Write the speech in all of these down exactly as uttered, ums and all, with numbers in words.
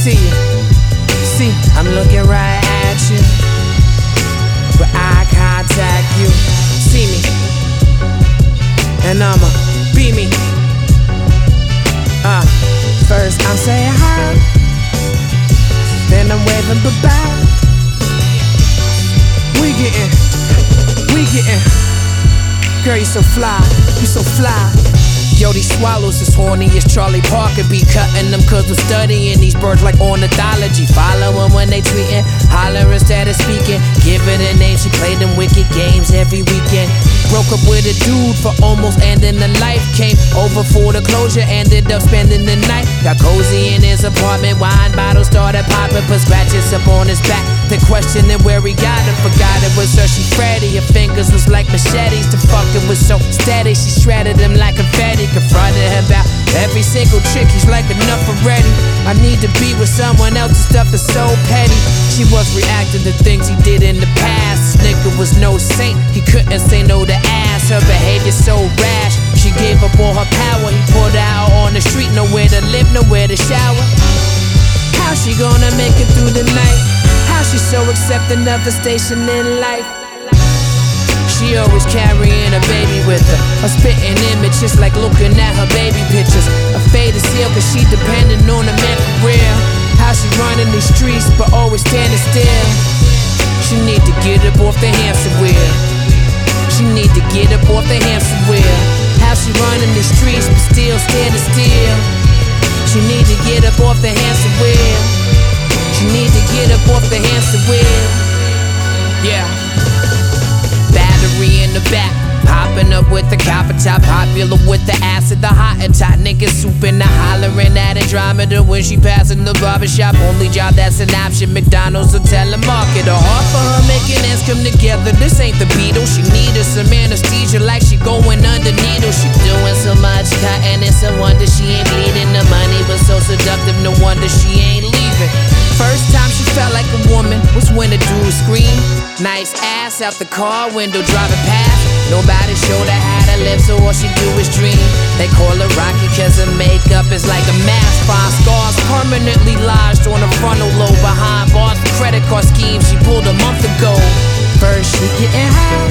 see you. See, I'm looking right at you, with eye contact, you see me, and I'ma be me. Uh, first I'm saying hi, then I'm waving bye-bye. We gettin', we gettin'. Girl, you so fly, you so fly. Yo, these swallows as horny as Charlie Parker. Be cutting them cause we're studying these birds like ornithology. Follow them when they tweetin', holler instead of speaking. Give it a name, she played them wicked games every weekend. Broke up with a dude for almost ending the life. Came over for the closure, ended up spending the night. Got cozy in his apartment, wine bottles started popping. Put scratches up on his back, then questioning where he got it. Forgot it was her, she Freddy. Her fingers was like machetes, the fuck it was so steady. She shredded him like confetti. Confronted him about every single trick, he's like enough already. I need to be with someone else, the stuff is so petty. She was reacting to things he did in the past. This nigga was no saint, he couldn't say no to ass. Her behavior so rash, she gave up all her power. He pulled her out on the street, nowhere to live, nowhere to shower. How she gonna make it through the night? How she so accepting of the station in life? She always carrying a baby with her. A spitting image, just like looking at her baby pictures. A faded seal, cause she depending on a man for real. How she running these streets, but always standing still. She need to get up off the hamster wheel. She need to get up off the hamster wheel. How she running these streets, but still standing still. She need to get up off the hamster wheel. She need to get up off the hamster wheel. Yeah. Battery in the back, popping up with the copper top, popular with the acid, the hot and top niggas swooping, the hollering at Andromeda when she passing the barbershop. Only job that's an option, McDonald's or telemarketer. Hard for her making ends come together. This ain't the Beatles. She needed some anesthesia like she going under needles. She doing so much cutting, it's a wonder she ain't bleeding. The money was so seductive, no wonder she ain't leaving. First time she felt like a woman was when the dude screamed. Nice ass out the car window driving past. Nobody showed her how to live, so all she do is dream. They call her Rocky cause her makeup is like a mask. Five scars permanently lodged on her frontal lobe. Behind bars, credit card schemes she pulled a month ago. First she getting high,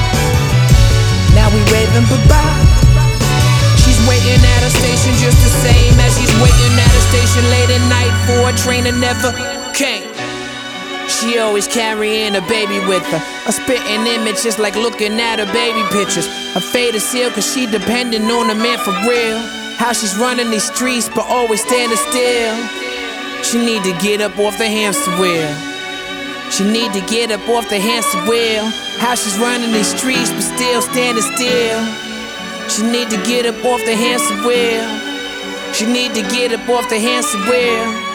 now we waving bye-bye. She's waiting at a station just the same as she's waiting at a station late at night for a train that never came. She always carrying a baby with her. A spitting image just like looking at her baby pictures. A faded seal cause she depending on a man for real. How she's running these streets but always standing still. She need to get up off the hamster wheel. She need to get up off the hamster wheel. How she's running these streets but still standing still. She need to get up off the hamster wheel. She need to get up off the hamster wheel.